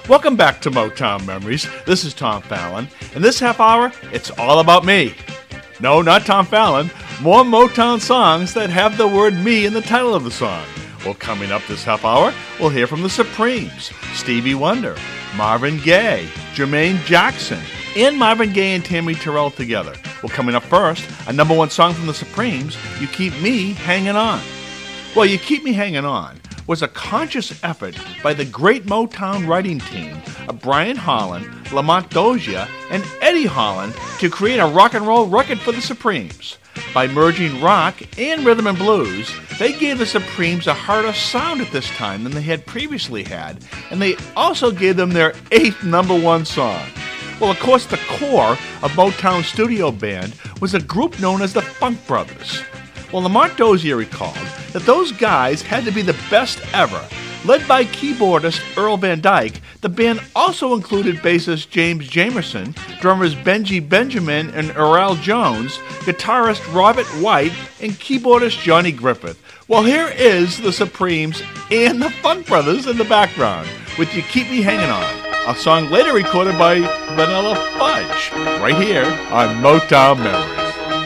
Welcome back to Motown Memories. This is Tom Fallon. In this half hour, it's all about me. No, not Tom Fallon. More Motown songs that have the word me in the title of the song. Well, coming up this half hour, we'll hear from the Supremes, Stevie Wonder, Marvin Gaye, Jermaine Jackson, and Marvin Gaye and Tammy Terrell together. Well, coming up first, a number one song from the Supremes, You Keep Me Hanging On. Well, You Keep Me Hanging On was a conscious effort by the great Motown writing team of Brian Holland, Lamont Dozier, and Eddie Holland to create a rock and roll record for the Supremes. By merging rock and rhythm and blues, they gave the Supremes a harder sound at this time than they had previously had, and they also gave them their 8th number one song. Well, of course, the core of Motown studio band was a group known as the Funk Brothers. Well, Lamont Dozier recalled that those guys had to be the best ever. Led by keyboardist Earl Van Dyke, the band also included bassist James Jamerson, drummers Benji Benjamin and Earl Jones, guitarist Robert White, and keyboardist Johnny Griffith. Well, here is the Supremes and the Funk Brothers in the background with You Keep Me Hanging On, a song later recorded by Vanilla Fudge, right here on Motown Memories.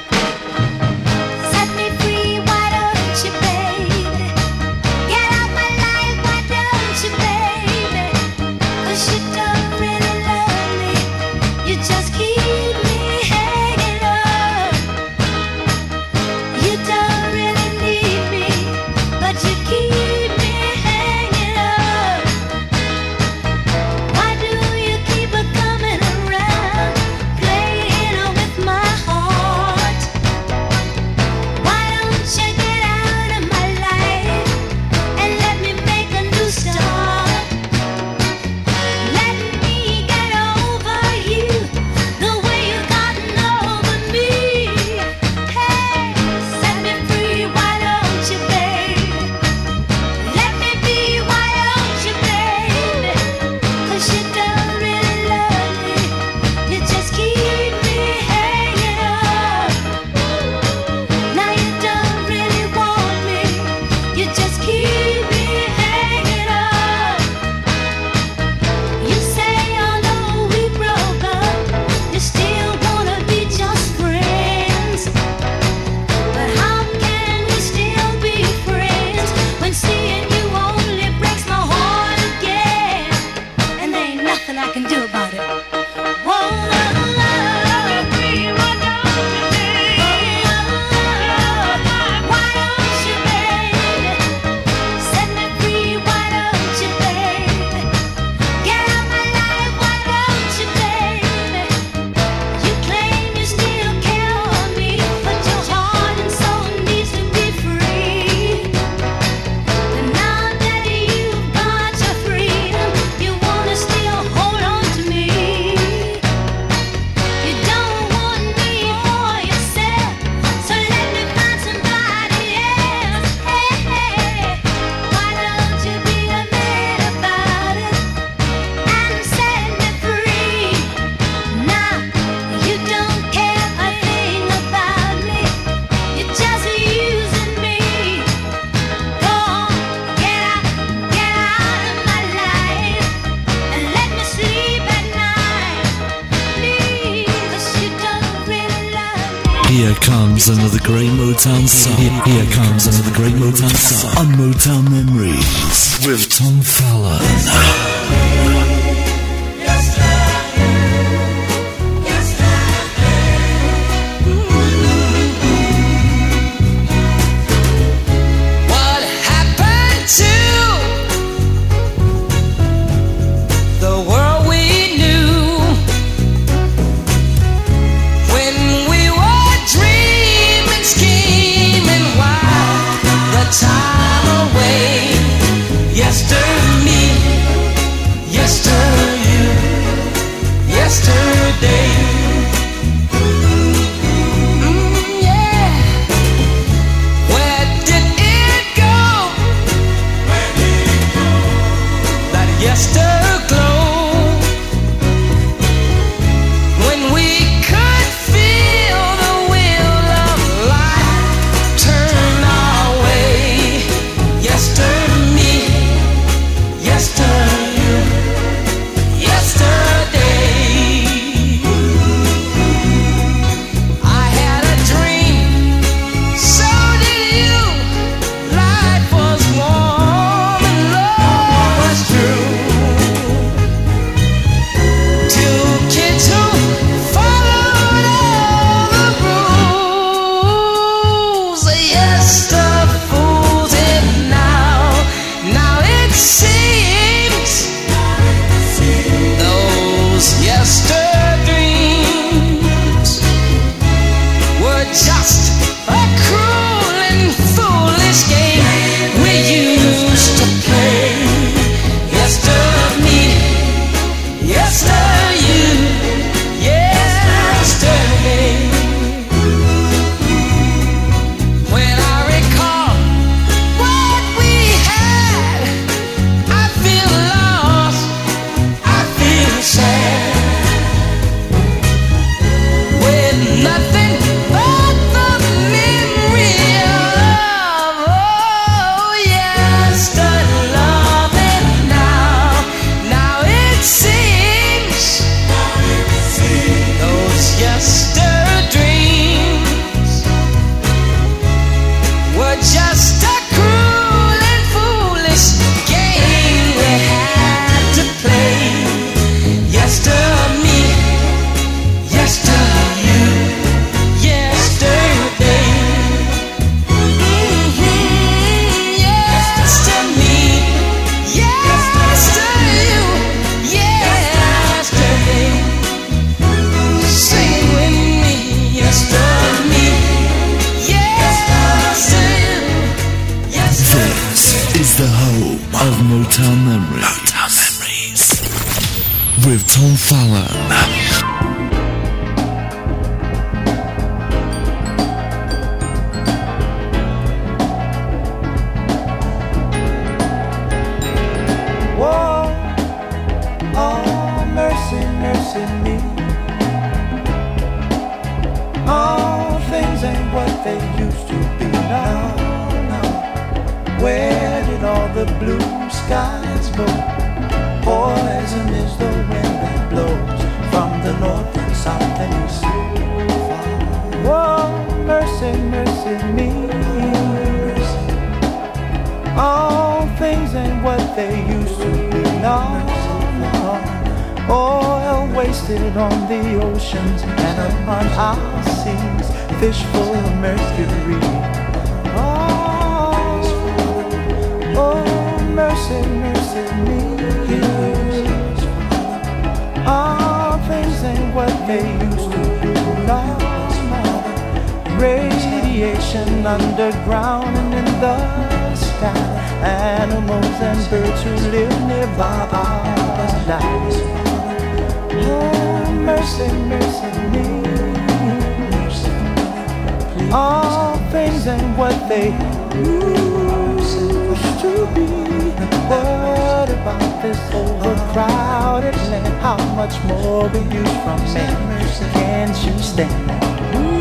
Here comes another great Motown song. Here comes another great Motown song on Motown Memories with Tom Fallon. seems those yesterday dreams were just a cruel and foolish game we used to play. Yesterday me, yesterday you, yesterday. When I recall what we had, I feel lost, I feel sad, with nothing but the memory of yesterday loving now. Now it seems those yesterday dreams were just a cruel and foolish game we had to play. Yesterday me, yesterday you, yesterday. Yesterday me, yesterday you, yesterday. Sing with me, yesterday me, yesterday you, yesterday. This is the home of Motown Memories. Motown Memories. With Tom Fallon. Whoa, oh, mercy, mercy me. All things ain't what they used to be now. Where did all the blue skies go? Poison is the wind that blows from the north and south and east. Whoa, mercy, mercy me. All things ain't what they used to be now. Oil wasted on the oceans and upon our seas, fish full of mercury. Oh, mercy, mercy me. All things ain't what they used to be now. Radiation underground and in the sky, animals and birds who live nearby our lives. Oh, mercy, mercy me. All things ain't what they used to be. What about this overcrowded land? How much more we use from man? Can't you stand that?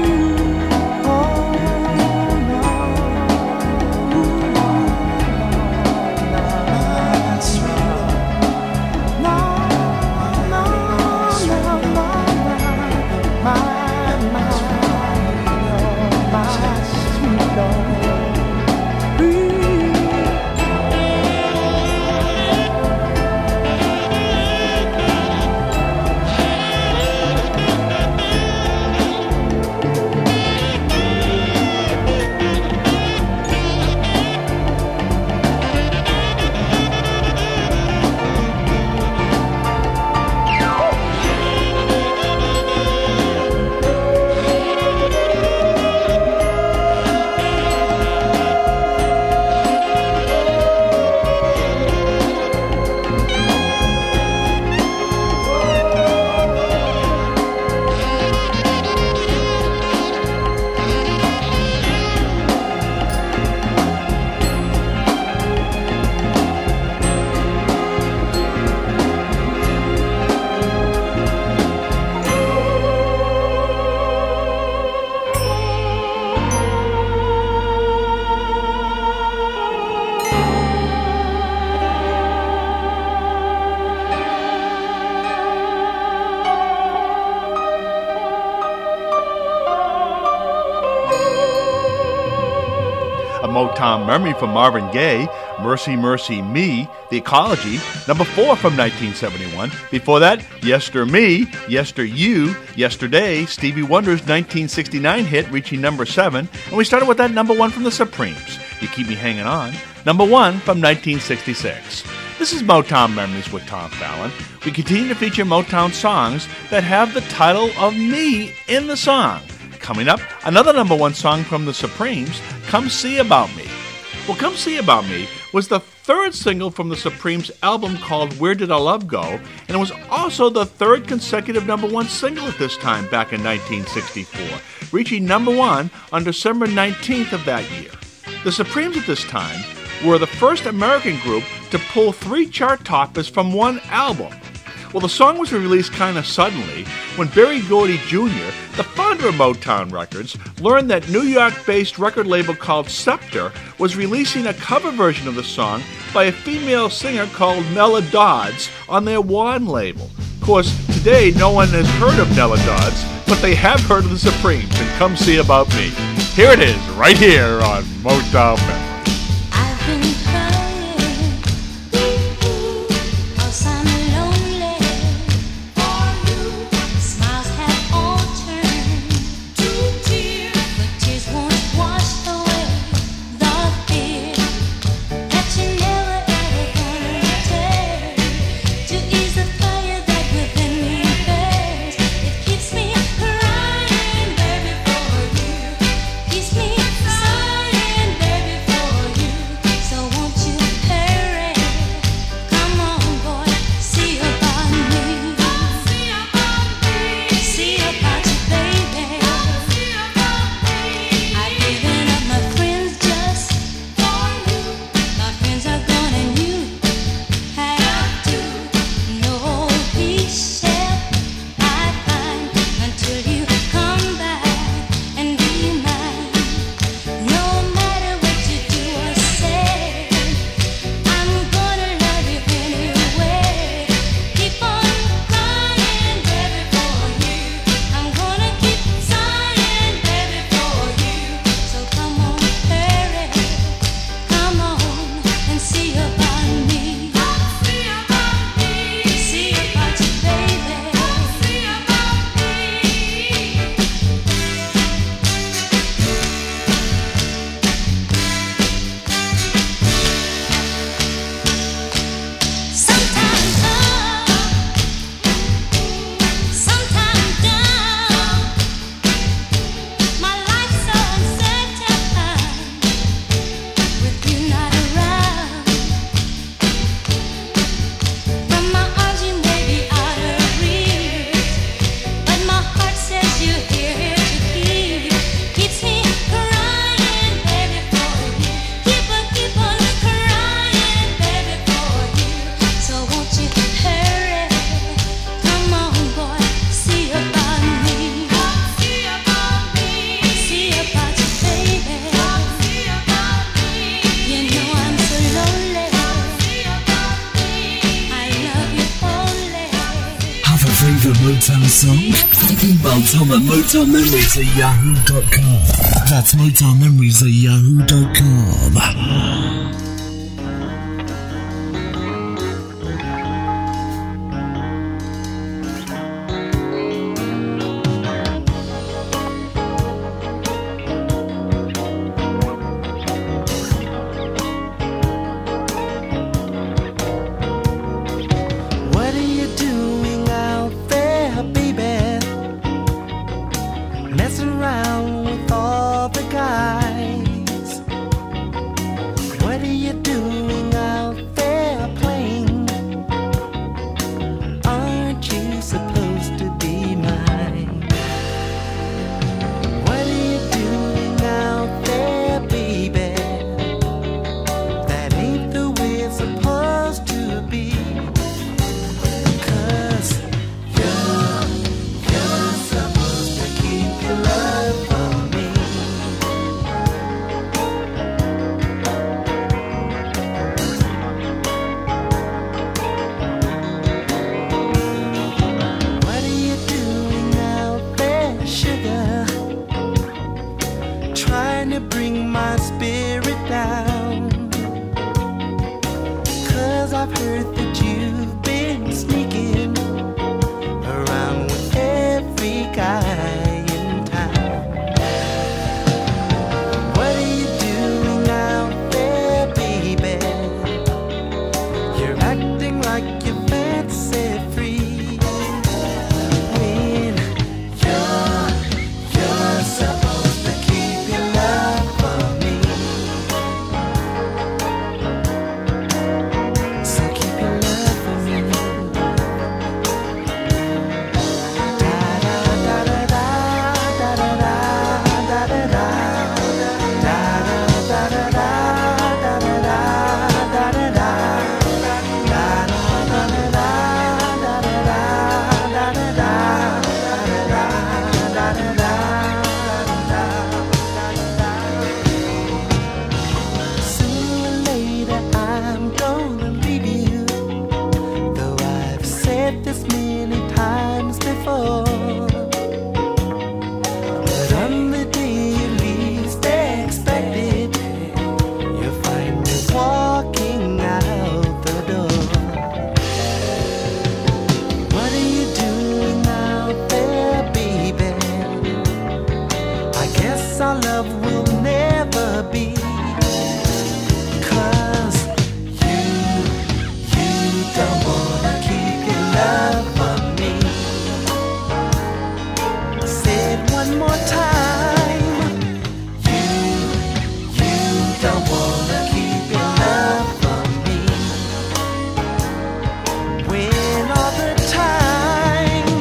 Motown memory from Marvin Gaye, Mercy, Mercy Me, The Ecology, number 4 from 1971. Before that, Yester Me, Yester You, Yesterday, Stevie Wonder's 1969 hit reaching number 7. And we started with that number 1 from the Supremes, You Keep Me Hanging On, number 1 from 1966. This is Motown Memories with Tom Fallon. We continue to feature Motown songs that have the title of me in the song. Coming up, another number 1 song from the Supremes, Come See About Me. Well, Come See About Me was the third single from the Supremes' album called Where Did Our Love Go? And it was also the third consecutive number 1 single at this time back in 1964, reaching number 1 on December 19th of that year. The Supremes at this time were the first American group to pull 3 chart toppers from one album. Well, the song was released kind of suddenly when Berry Gordy Jr., the founder of Motown Records, learned that New York-based record label called Scepter was releasing a cover version of the song by a female singer called Nella Dodds on their One label. Of course, today no one has heard of Nella Dodds, but they have heard of the Supremes and Come See About Me. Here it is, right here on Motown Memories. I've been crying, 'cause I'm lonely for you. Smiles have all turned to tears, but tears won't wash away the fear that you never ever gonna take to ease the fire that within me burns. It keeps me crying, baby, for you. Keeps me sighing, baby, for you. So won't you hurry? Come on, boy, see about me. See about me. See about you, baby. See about me. I've given up my friends just for you. My friends are gone and you have to. No peace shall I find until you come back and be mine. No matter what you do or say, I'm gonna love you anyway. Keep on crying, baby, for you. I'm gonna keep sighing, baby, for you. So come on, hurry, come on and see about me. See about me. See about you, baby. See about me. Sometimes up, sometimes down. My life's so uncertain with you not around. From my arms you may be out of reach, but my heart says you're here to keep. Keeps me crying, baby, for you. Keep on crying, baby, for you. So won't you hurry? Come on, boy, see about me. See about me. See about you, baby. See about me. You know I'm so lonely. See about me. I love you only. Have a favorite Motown song? Email Tom at motownmemories@yahoo.com. That's motownmemories@yahoo.com. What are you doing out there, baby? Messing around with all the guys. What are you doing out there playing? Aren't you supposed to be mine? What are you doing out there, baby? That ain't the way it's supposed to be. 'Cause you're supposed to keep your love from me. What are you doing out there, sugar? Trying to bring my spirit down. 'Cause I've heard that you've been sneaking around with every guy in town. What are you doing out like you're fantasy free. When you're supposed to keep your love for me. So keep your love for me. Sooner or later I'm gonna leave you, though I've said this many times before. But on the day you least expect it, you'll find me walking out the door. What are you doing out there, baby? I guess our love will never be. 'Cause you don't wanna keep your love for me. Say it one more time. You don't wanna keep your love for me. When all the time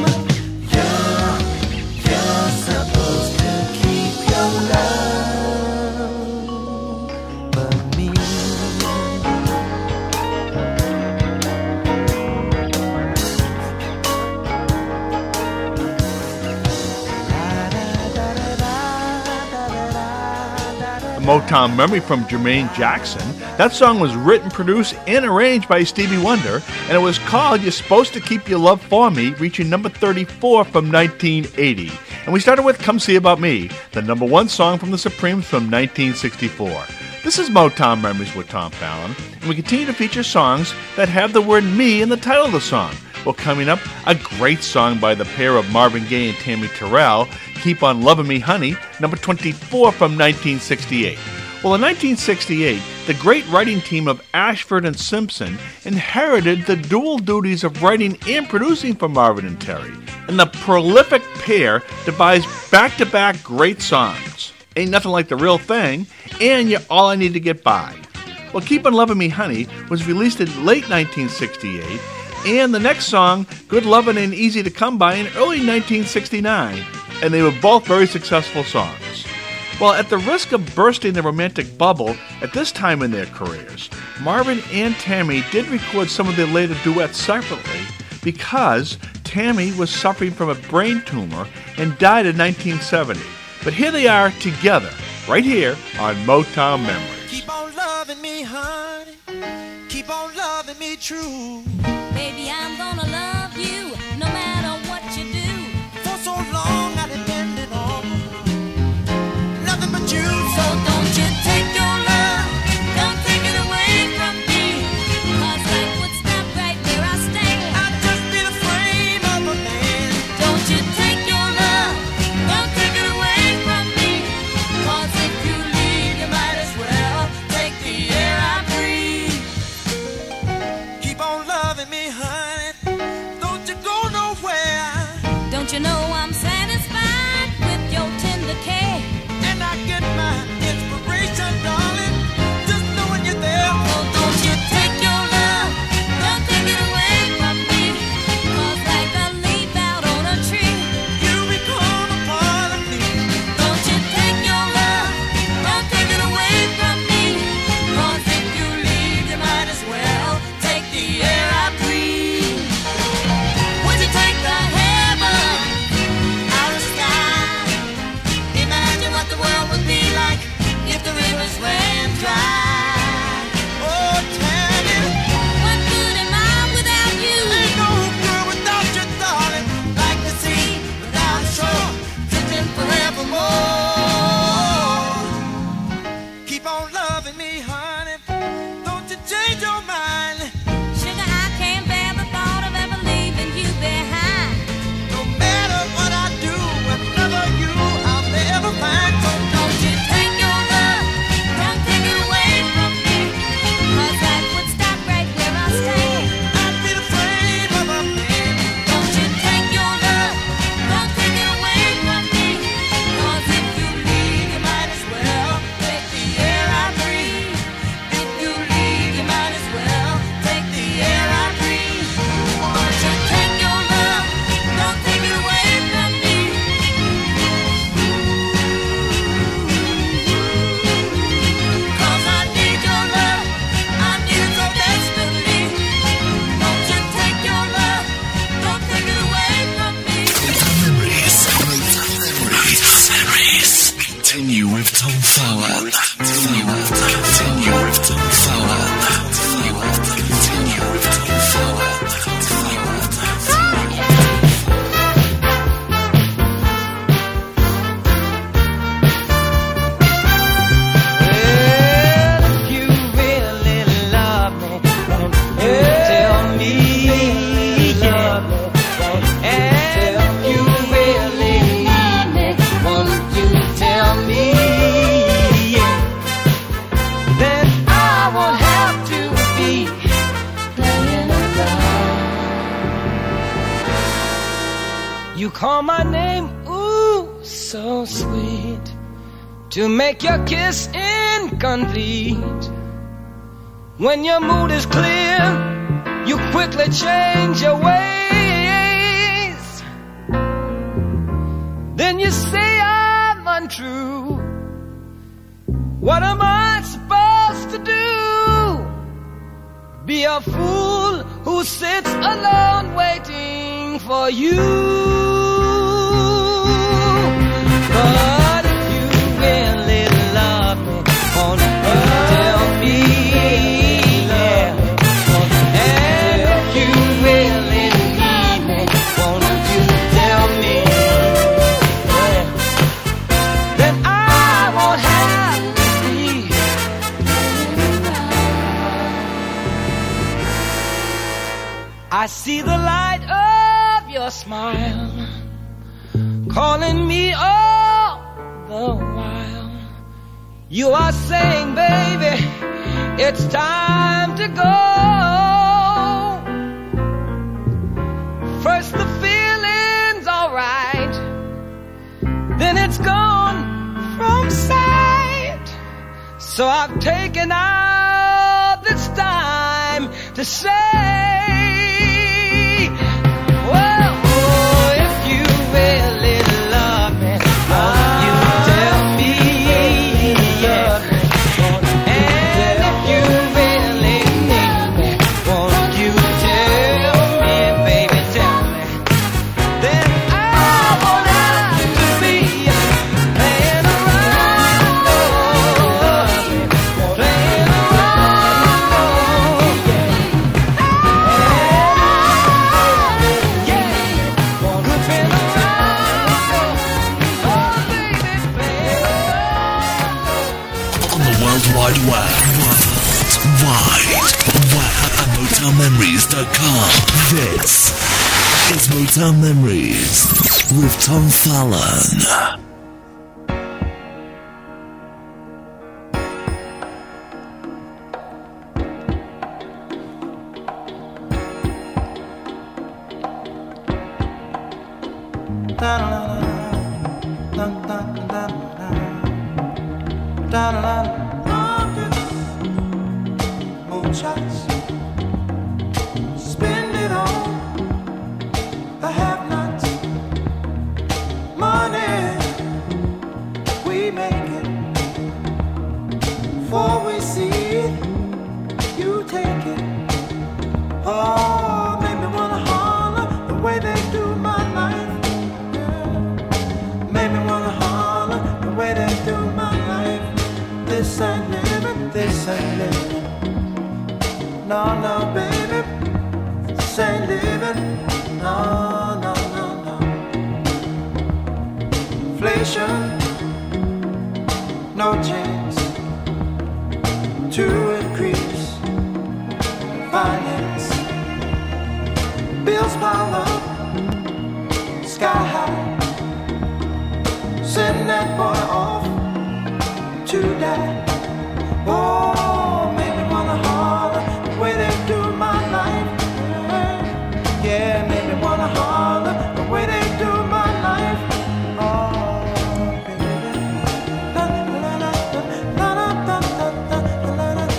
you're supposed to keep your love for me. A Motown memory from Jermaine Jackson. That song was written, produced, and arranged by Stevie Wonder, and it was called You're Supposed to Keep Your Love For Me, reaching number 34 from 1980. And we started with Come See About Me, the number one song from the Supremes from 1964. This is Motown Memories with Tom Fallon, and we continue to feature songs that have the word me in the title of the song. Well, coming up, a great song by the pair of Marvin Gaye and Tammy Terrell, Keep On Lovin' Me Honey, number 24 from 1968. Well, in 1968, the great writing team of Ashford and Simpson inherited the dual duties of writing and producing for Marvin and Terry, and the prolific pair devised back-to-back great songs. Ain't Nothing Like the Real Thing, and You're All I Need to Get By. Well, Keep On Lovin' Me Honey was released in late 1968, and the next song, Good Lovin' Ain't Easy to Come By, in early 1969, and they were both very successful songs. Well, at the risk of bursting the romantic bubble at this time in their careers, Marvin and Tammy did record some of their later duets separately because Tammy was suffering from a brain tumor and died in 1970. But here they are together, right here on Motown Memories. Keep on loving me, honey. Keep on loving me true. Baby, I'm gonna love you no matter what you do. For so long I depended on nothing but you. So don't you take your love, don't take it away from me. 'Cause life would stop right where I stand. I'd just be the frame of a man. Don't you take your love, don't take it away from me. 'Cause if you leave, you might as well take the air I breathe. Keep on loving me, honey. Don't you Fallon. Continue with Tom Fallon. Continue with Tom Fallon. You call my name, ooh, so sweet, to make your kiss incomplete. When your mood is clear, you quickly change your ways. Then you say I'm untrue. What am I supposed to do? Be a fool who sits alone waiting for you. But if you really love me, won't you tell me? Yeah. And if you really need me, won't you tell me? Yeah. Then I won't have to be. I see the light of your smile calling me all the while. You are saying, baby, it's time to go. First the feeling's alright, then it's gone from sight. So I've taken out this time to say, well, oh, if you really love me, won't you tell me? Yeah. And if you really need me, won't you tell me, baby, tell me? Then I won't have to be playing around, playing around, yeah. Goofing around, oh baby, playing On the World Wide Web. At MotownMemories.com. This is Motown Memories with Tom Fallon. Moonshots, spend it on the have-nots. Money, we make it. Before we see it, you take it. Oh, make me wanna holler the way they do my life. Yeah. Make me wanna holler the way they do my life. This ain't living, this ain't living. No, no, baby, this ain't living. No, no, no, no. Inflation, no chance to increase finance. Bills pile up, sky high. Send that boy off to die. Oh, make me wanna holler the way they do my life. Yeah, make me wanna holler the way they do my life. Oh, baby. La la la la la la la la la la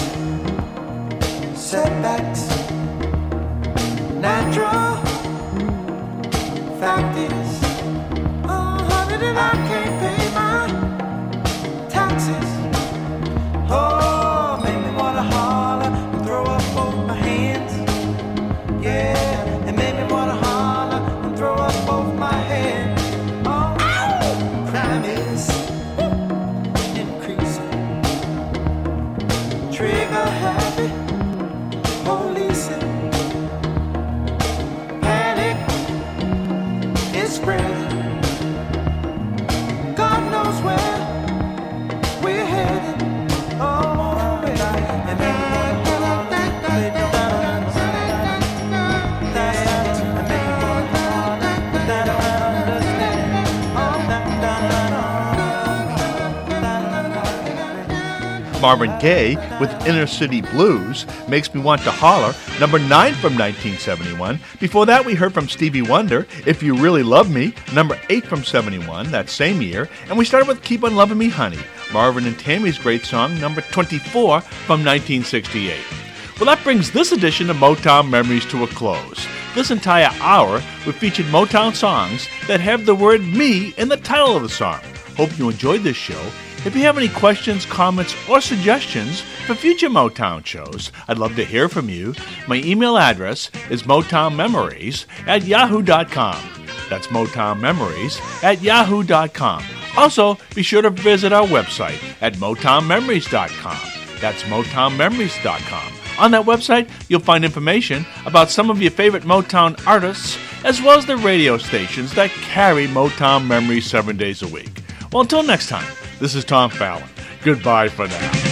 setbacks, natural fact is, honey, that I can't pay my taxes. Oh, make me wanna holler and throw up both my hands. Yeah, it made me wanna holler and throw up both my hands. Oh, crime is increasing. Trigger happy, policing. Panic is spreading. God knows where we're headed. Oh, baby, and make me wanna holler, baby, don't understand. And make me wanna holler, that I understand. Oh, Marvin Gaye with Inner City Blues makes me want to holler, number 9 from 1971. Before that, we heard from Stevie Wonder, If You Really Love Me, number 8 from 71, that same year. And we started with Keep on Loving Me, Honey, Marvin and Tammy's great song, number 24 from 1968. Well, that brings this edition of Motown Memories to a close. This entire hour, we featured Motown songs that have the word me in the title of the song. Hope you enjoyed this show. If you have any questions, comments, or suggestions for future Motown shows, I'd love to hear from you. My email address is motownmemories@yahoo.com. That's motownmemories@yahoo.com. Also, be sure to visit our website at motownmemories.com. That's motownmemories.com. On that website, you'll find information about some of your favorite Motown artists, as well as the radio stations that carry Motown Memories 7 days a week. Well, until next time, this is Tom Fallon. Goodbye for now.